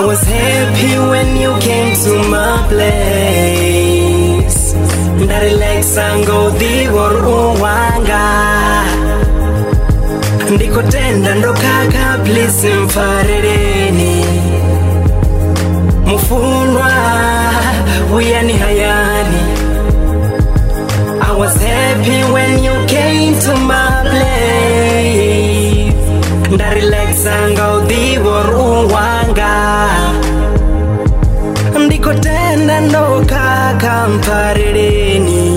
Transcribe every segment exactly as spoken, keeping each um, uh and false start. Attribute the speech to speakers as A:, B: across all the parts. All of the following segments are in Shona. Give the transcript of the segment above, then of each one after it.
A: I was happy when you came to my place. Ndarilexa ngodhivor uwanga ndikotenda ndokaka please mfarereni mufunwa uyani hayani. I was happy when you came to my place. Ndarilexa ngodhivor uwanga ndikotenda ndokaka mfarereni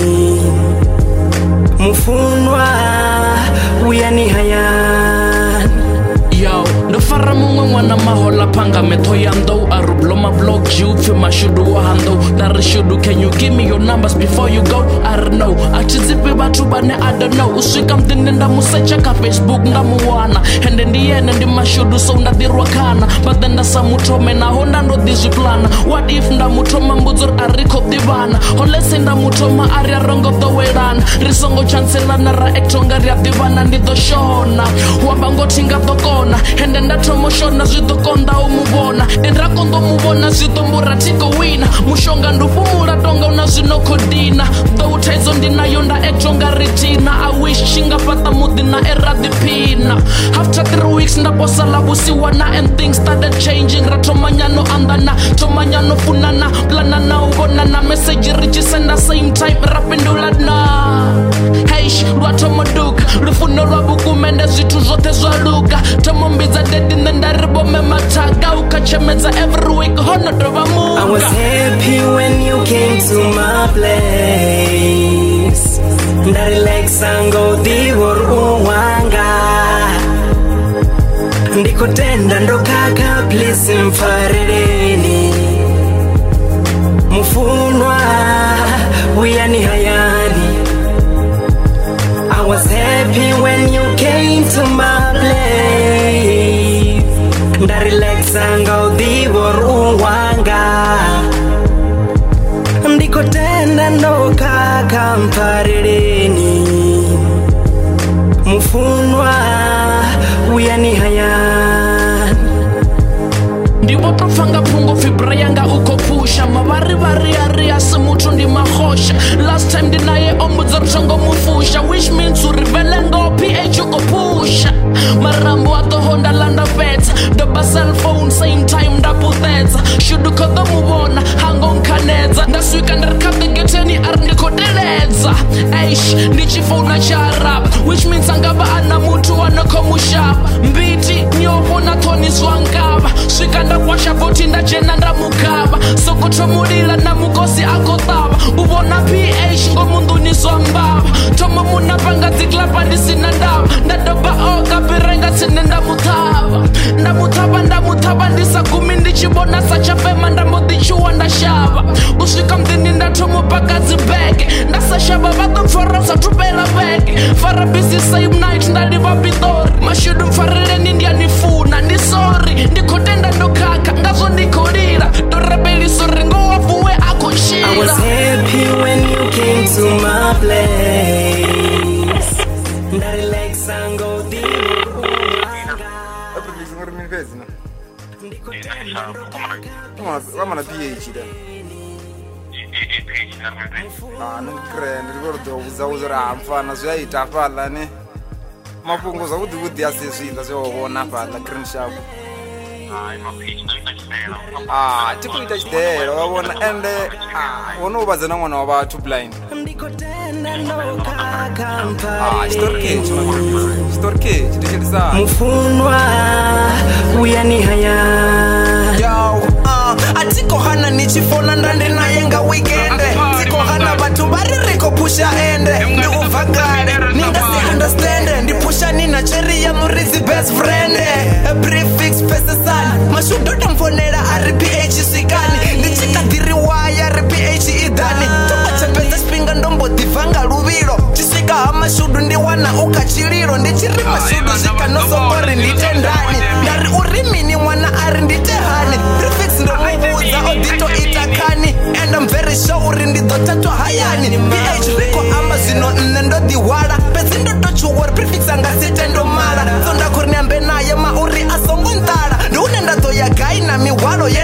A: mufunwa uyani hayani.
B: Yo, no fara mungwe mwana mahola panga metho yando arublo ma block you for my shudu hando dar shudu. Can you give me your numbers before you go? I don't know achizipe batu bane I don't know uswika mdine nda musecha ka Facebook nda muwana hende ndiyene ndi mashudu so ndadirwa kana but then nda samutome na honda ndo dizwiplana. What if nda mutoma mbudzor ariko divana honlese nda mutoma ari rongo dowelana risongo chancelana ra ektonga ri divana ndi do shona wabango tinga dokona hende ndatomoshona zvidokonda umubona endrakondo mubona zvidombura tiko wina mushonga ndufumura tonga una zvinokodina doutaizo ndinayo nda ektonga ritina. I wish chingapata mudina eradipina after three weeks ndaposala busiwana and things started changing ratomanyano andana tomanyano funana planana ubonana message richisenda same time rapindulana heish lwatomoduka lufuno lwabukumende zvitu zvote zvaluka tomombidza dedi nendaribome mataga ukachemedza every week honotova muka.
A: I was happy when you came to my place. Ndarilexa ngodhivor uwanga ndikotenda ndokaka please mfarereni mufunwa uyani hayani. I was happy when you came to my place. Ndarilexa ngodhivor uwanga ndikotenda ndokaka mfarereni mufunwa uyani hayani.
B: ndivotofanga pungo fibra yanga ukopusha mavari vari ari asi mutu ndi mahosha. Last time ndinaye ombudza rutongo mufusha which means urivele ngo ph ukopusha marambo atohonda landa peta doba cell phone same time ndaputhetsa shudukodho muvona hango nkanedza ndaswika ndirikadhegeteni ari ndikodeledza eish ndichifona charap which means angava ana mutu wanokomushapa mbiti nyovo natoniswa ngava swika ndakwasha voti ndachena ndamukava sokotomulila na mukosi akotava uvona ph ngomunduniswa mbava tomo munapanga dziklapa ndisina ndava ndadoba oga pirenga tsine ndamutava ndamutava ndamutava ndisagumi ndichivona sachafema ndambodichuwa ndashava usvika mdini ndatomopaka dzibege ndasashava vatopfara usatupela vege fara busy same night ndaliva pitori mashudu mfareleni ndianifuna ndisori ndikotenda ndokaka ngazvo ndikolira dorebeliso ringo wavuwe akoshira.
A: I was happy when you came to my place. Ndarilexa ngodhivor uwanga
C: Vamana P H da. Ah, non credo, ricordo usavo ra mfana zvaita pala ne. Mapungo zakuti kuti asezvinda zvona pala green shop. Ah, tikuita chidero wabona ende ah unobadzana mwana wa bathu blind. Ah, storage. Storage ndichisa.
A: Mufunwa uyani hayani.
D: Yo, ah, atiko hana nichifona ndande nayenga weekend. Tiko hana batu bari riko pusha ende. Ndi uvakale, ninga si understand. Ndi pusha nina cherry ya murizi best friend. A prefix pesa sana. Mashudoto mfonera R P H sikani. Ndi chika diriwaya R P H idani. Tupa chepeza spinga ndombo divanga luvilo. Chisika hama shudu ndi wana uka chiliro. Ndi chirima shudu shika no sokori ndite ndani. Dari urimi ni wana ari ndite hani. Prefix ndo mubuza odito itakani. And I'm very sure uri ndi dotato hayani. P H riko ama zino nendo diwala. Pezi ndo tochu war prefix anga site ndo mala. Zonda kurni ambe na yema uri asongo ntala. Ndune ndato ya gai na miwalo ye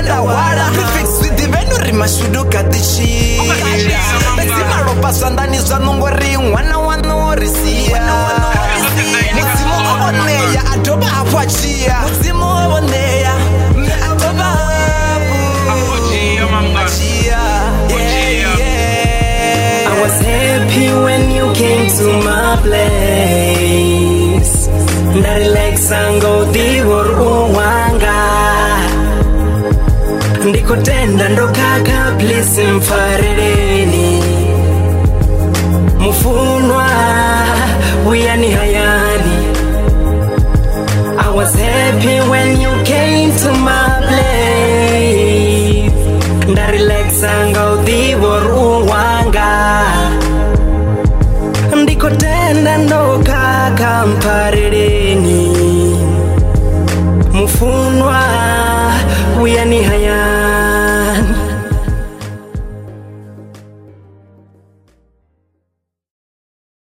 A: to my place. Ndari like sango divor uwanga. Ndiko tenda ndo kaka please mfareleni. Mufunwa uyani hayani. I was happy when you came to my place. Ndari like sango divor uwanga. Ndiko tenda ndo kaka mfareleni.